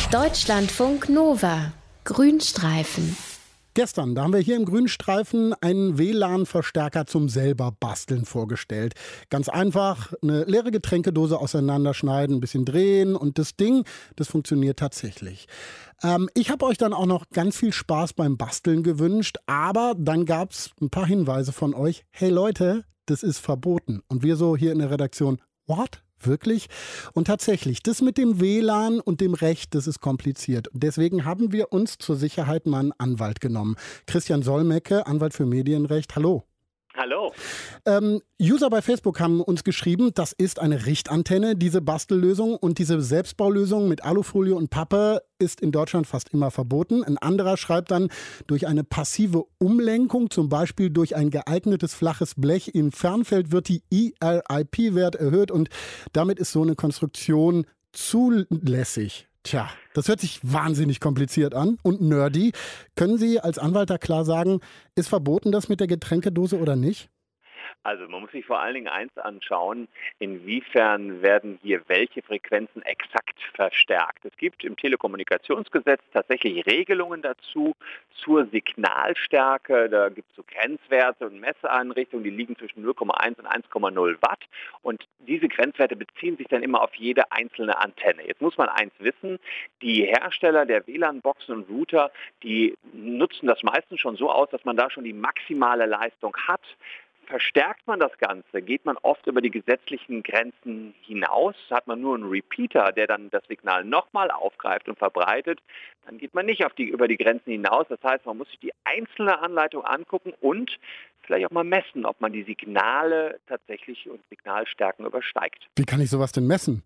Deutschlandfunk Nova. Grünstreifen. Gestern, da haben wir hier im Grünstreifen einen WLAN-Verstärker zum selber basteln vorgestellt. Ganz einfach, eine leere Getränkedose auseinanderschneiden, ein bisschen drehen und das Ding, das funktioniert tatsächlich. Ich habe euch dann auch noch ganz viel Spaß beim Basteln gewünscht, aber dann gab es ein paar Hinweise von euch. Hey Leute, das ist verboten. Und wir so hier in der Redaktion, what? Wirklich? Und tatsächlich, das mit dem WLAN und dem Recht, das ist kompliziert. Deswegen haben wir uns zur Sicherheit mal einen Anwalt genommen. Christian Solmecke, Anwalt für Medienrecht. Hallo. Hallo. User bei Facebook haben uns geschrieben, das ist eine Richtantenne, diese Bastellösung. Und diese Selbstbaulösung mit Alufolie und Pappe ist in Deutschland fast immer verboten. Ein anderer schreibt dann, durch eine passive Umlenkung, zum Beispiel durch ein geeignetes flaches Blech im Fernfeld, wird die ERIP-Wert erhöht. Und damit ist so eine Konstruktion zulässig. Tja, das hört sich wahnsinnig kompliziert an und nerdy. Können Sie als Anwalt da klar sagen, ist verboten das mit der Getränkedose oder nicht? Also man muss sich vor allen Dingen eins anschauen, inwiefern werden hier welche Frequenzen exakt verstärkt. Es gibt im Telekommunikationsgesetz tatsächlich Regelungen dazu zur Signalstärke. Da gibt es so Grenzwerte und Messeinrichtungen, die liegen zwischen 0,1 und 1,0 Watt. Und diese Grenzwerte beziehen sich dann immer auf jede einzelne Antenne. Jetzt muss man eins wissen, die Hersteller der WLAN-Boxen und Router, die nutzen das meistens schon so aus, dass man da schon die maximale Leistung hat. Verstärkt man das Ganze, geht man oft über die gesetzlichen Grenzen hinaus, hat man nur einen Repeater, der dann das Signal nochmal aufgreift und verbreitet, dann geht man nicht über die Grenzen hinaus. Das heißt, man muss sich die einzelne Anleitung angucken und vielleicht auch mal messen, ob man die Signale tatsächlich und Signalstärken übersteigt. Wie kann ich sowas denn messen?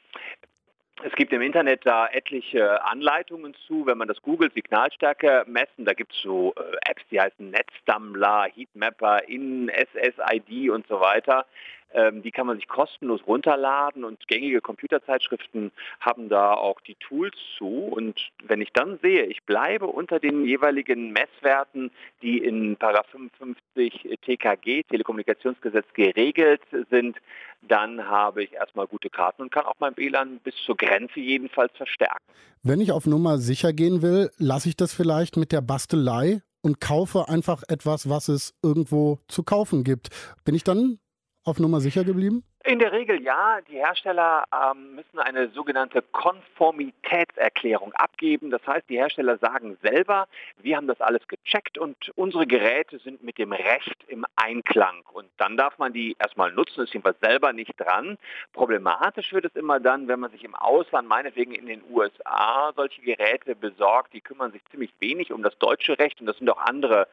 Es gibt im Internet da etliche Anleitungen zu, wenn man das googelt, Signalstärke messen, da gibt es so Apps, die heißen Netzdammler, Heatmapper, SSID und so weiter. Die kann man sich kostenlos runterladen und gängige Computerzeitschriften haben da auch die Tools zu. Und wenn ich dann sehe, ich bleibe unter den jeweiligen Messwerten, die in § 55 TKG, Telekommunikationsgesetz, geregelt sind, dann habe ich erstmal gute Karten und kann auch mein WLAN bis zur Grenze jedenfalls verstärken. Wenn ich auf Nummer sicher gehen will, lasse ich das vielleicht mit der Bastelei und kaufe einfach etwas, was es irgendwo zu kaufen gibt. Bin ich dann auf Nummer sicher geblieben? In der Regel ja. Die Hersteller müssen eine sogenannte Konformitätserklärung abgeben. Das heißt, die Hersteller sagen selber, wir haben das alles gecheckt und unsere Geräte sind mit dem Recht im Einklang. Und dann darf man die erstmal nutzen, ist jedenfalls selber nicht dran. Problematisch wird es immer dann, wenn man sich im Ausland, meinetwegen in den USA, solche Geräte besorgt. Die kümmern sich ziemlich wenig um das deutsche Recht und das sind auch andere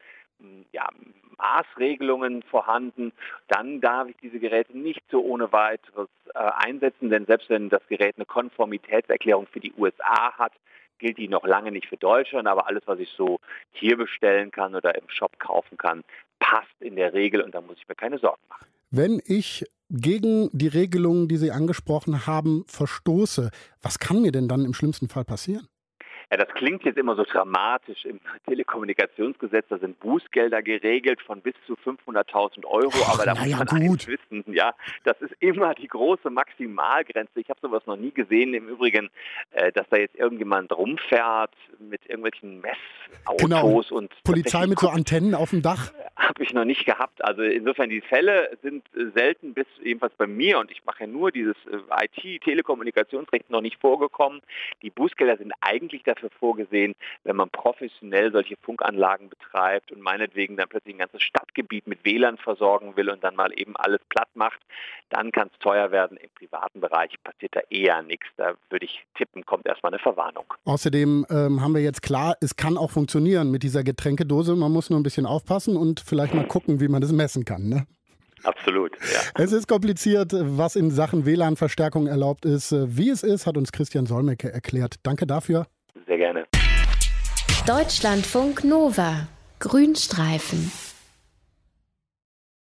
Maßregelungen vorhanden, dann darf ich diese Geräte nicht so ohne weiteres einsetzen, denn selbst wenn das Gerät eine Konformitätserklärung für die USA hat, gilt die noch lange nicht für Deutschland, aber alles, was ich so hier bestellen kann oder im Shop kaufen kann, passt in der Regel und da muss ich mir keine Sorgen machen. Wenn ich gegen die Regelungen, die Sie angesprochen haben, verstoße, was kann mir denn dann im schlimmsten Fall passieren? Ja, das klingt jetzt immer so dramatisch. Im Telekommunikationsgesetz, da sind Bußgelder geregelt von bis zu 500.000 €. Aber da muss man eins wissen, ja, das ist immer die große Maximalgrenze. Ich habe sowas noch nie gesehen. Im Übrigen, dass da jetzt irgendjemand rumfährt mit irgendwelchen Messautos und Polizei mit so Antennen auf dem Dach. Habe ich noch nicht gehabt. Also insofern, die Fälle sind selten, bis jedenfalls bei mir, und ich mache ja nur dieses IT-Telekommunikationsrecht, noch nicht vorgekommen. Die Bußgelder sind eigentlich dafür vorgesehen, wenn man professionell solche Funkanlagen betreibt und meinetwegen dann plötzlich ein ganzes Stadtgebiet mit WLAN versorgen will und dann mal eben alles platt macht, dann kann es teuer werden. Im privaten Bereich passiert da eher nichts. Da würde ich tippen, kommt erstmal eine Verwarnung. Außerdem haben wir jetzt klar, es kann auch funktionieren mit dieser Getränkedose. Man muss nur ein bisschen aufpassen und vielleicht mal gucken, wie man das messen kann, ne? Absolut, ja. Es ist kompliziert, was in Sachen WLAN-Verstärkung erlaubt ist. Wie es ist, hat uns Christian Solmecke erklärt. Danke dafür. Sehr gerne. Deutschlandfunk Nova. Grünstreifen.